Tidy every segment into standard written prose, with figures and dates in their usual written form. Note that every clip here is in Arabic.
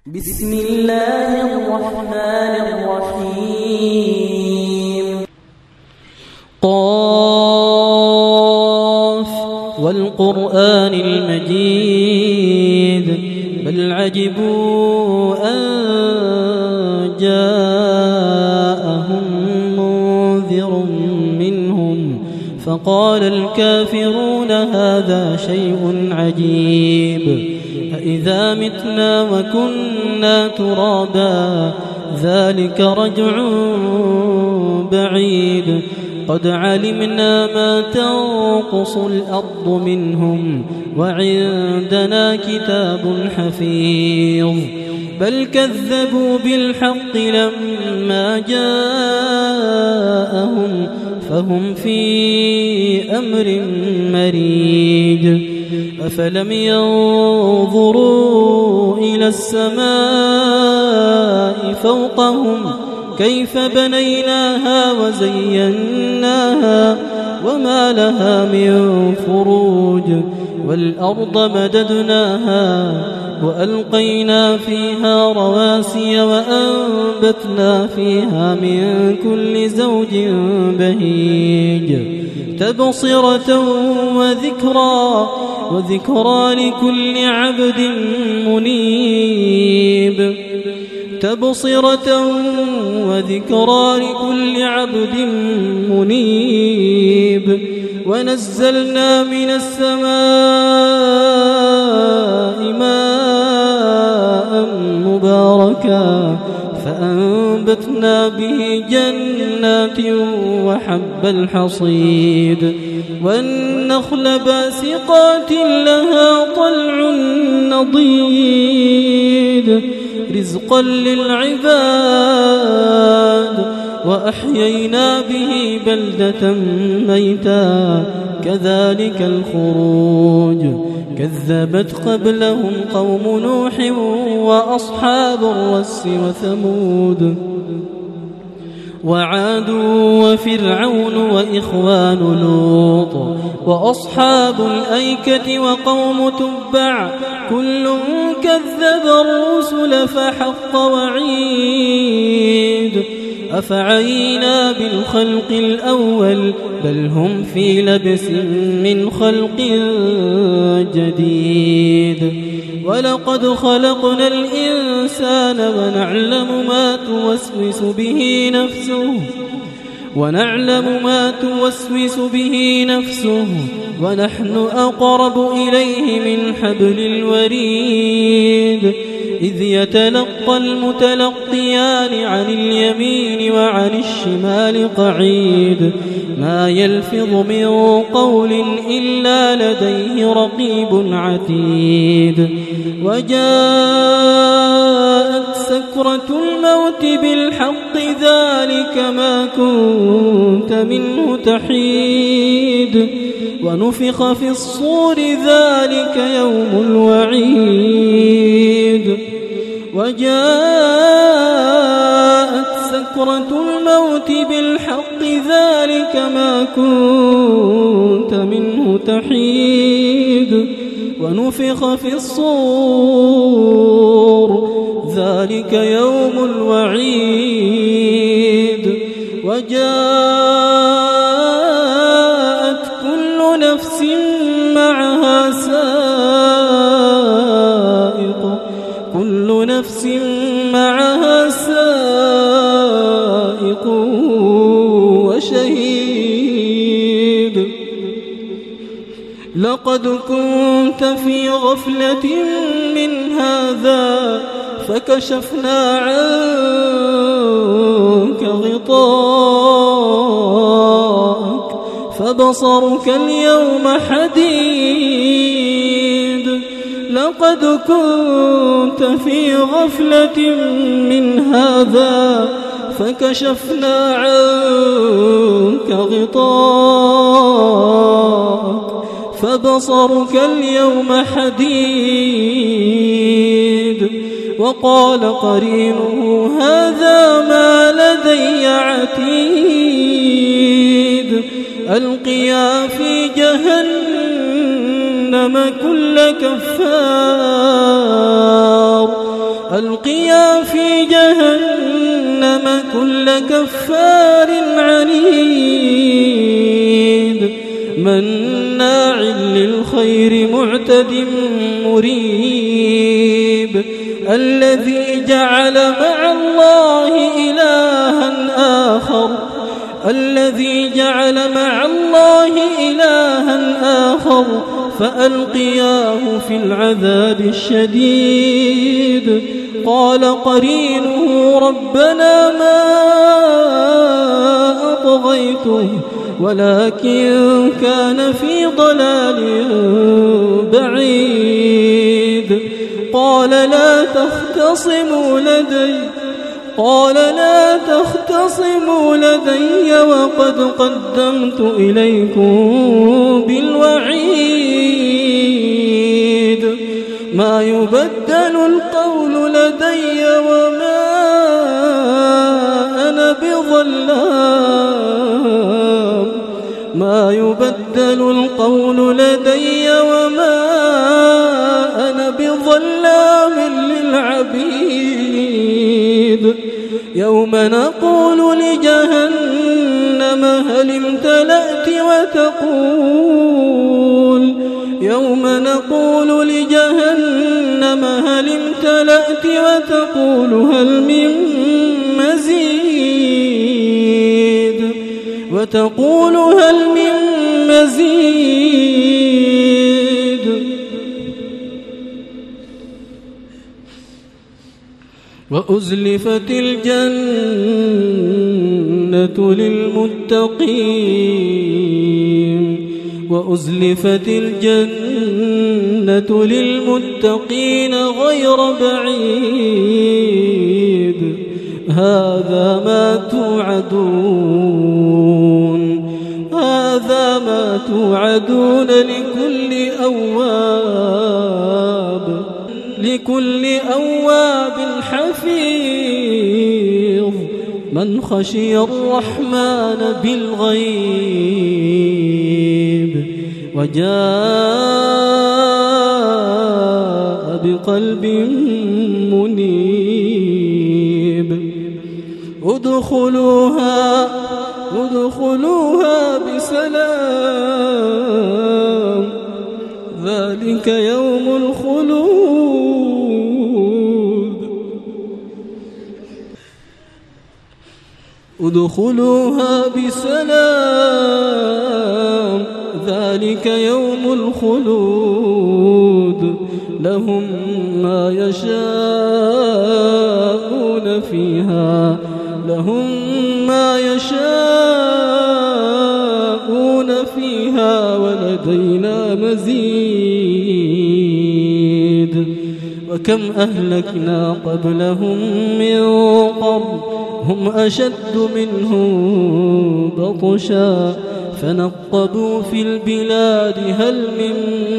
بسم الله الرحمن الرحيم قاف والقرآن المجيد بل عجبوا أن جاءهم منذر منهم فقال الكافرون هذا شيء عجيب أإذا متنا وكنا ترابا ذلك رجع بعيد قد علمنا ما تنقص الأرض منهم وعندنا كتاب حفيظ بل كذبوا بالحق لما جاءهم فهم في أمر مريج أفلم ينظروا إلى السماء فوقهم كيف بنيناها وزيناها وما لها من فروج والأرض مددناها وألقينا فيها رواسي وأنبتنا فيها من كل زوج بهيج تبصرة وذكرى لكل عبد منيب تبصرة وذكرى لكل عبد منيب ونزلنا من السماء ماء مباركا فأنبتنا به جنات وحب الحصيد والنخل باسقات لها طلع نضيد رزقا للعباد وأحيينا به بلدة ميتا كذلك الخروج كذبت قبلهم قوم نوح وأصحاب الرس وثمود وعاد وفرعون وإخوان لوط وأصحاب الأيكة وقوم تبع كل كذب الرسل فحق وعيد أفعينا بالخلق الأول بل هم في لبس من خلق جديد ولقد خلقنا الإنسان ونعلم ما توسوس به نفسه ونحن أقرب إليه من حبل الوريد إذ يتلقى المتلقيان عن اليمين وعن الشمال قعيد ما يلفظ من قول إلا لديه رقيب عتيد وجاءت سكرة الموت بالحق ذلك ما كنت منه تحيد ونفخ في الصور ذلك يوم الوعيد وجاءت سكرة الموت بالحق ذلك ما كنت منه تحيد ونفخ في الصور ذلك يوم الوعيد وجاءت كل نفس معها سائق وشهيد لقد كنت في غفلة من هذا فكشفنا عنك غطاءك فبصرك اليوم حديد لقد كنت في غفلة من هذا فكشفنا عنك غطاءك فبصرك اليوم حديد وقال قرينه هذا ما لدي عتيد ألقيا في جهنم كل كفار فألقيا في جهنم كل كفار عنيد مناع للخير معتد مريب الذي جعل مع الله إلها آخر فألقياه في العذاب الشديد قال قرينه ربنا ما أطغيته ولكن كان في ضلال بعيد قال لا تختصموا لدي وقد قدمت إليكم بالوعيد ما يبدل القول لدي وما أنا بظلام للعبيد يوم نقول لجهنم هل امتلأت وتقول هل من مزيد وأزلفت الجنة للمتقين غير بعيد هذا ما توعدون لكل أواب حفيظ من خشي الرحمن بالغيب وجاء بقلب منيب ادخلوها بسلام ذلك يوم الخلود ادخلوها بسلام ذلك يوم الخلود لهم ما يشاءون فيها ولدينا مزيد وكم أهلكنا قبلهم من قرن هم أشد منهم بطشا فنقبوا في البلاد هل من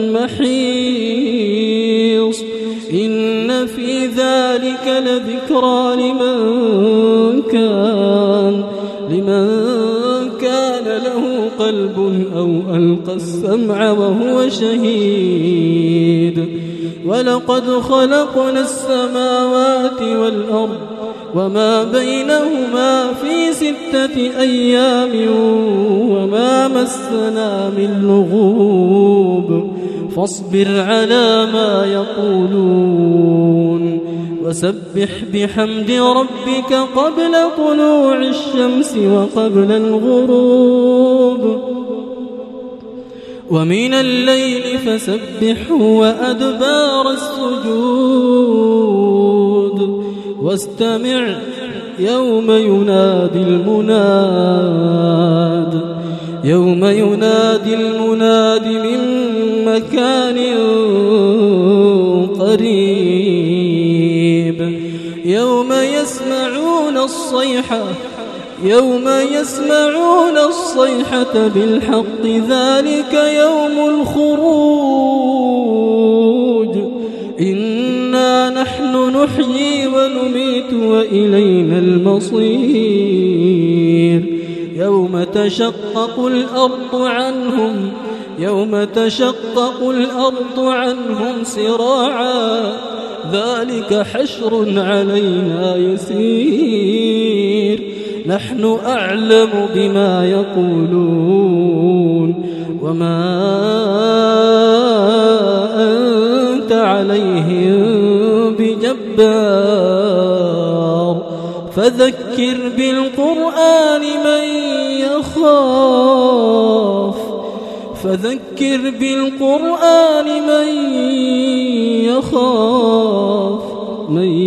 محيص إن في ذلك لذكرى لمن كان له قلب أو ألقى السمع وهو شهيد ولقد خلقنا السماوات والأرض وما بينهما في 6 أيام وما مسنا من لغوب فاصبر على ما يقولون وسبح بحمد ربك قبل طلوع الشمس وقبل الغروب ومن الليل فسبحه وأدبار السجود واستمع يوم ينادي المناد من مكان قريب يوم يسمعون الصيحة بالحق ذلك يوم الخروج إنا نحن نحيي ونميت وإلينا المصير يوم تشقق الأرض عنهم سراعا ذلك حشر علينا يسير نحن أعلم بما يقولون وما أنت عليهم بجبار فذكر بالقرآن من يخاف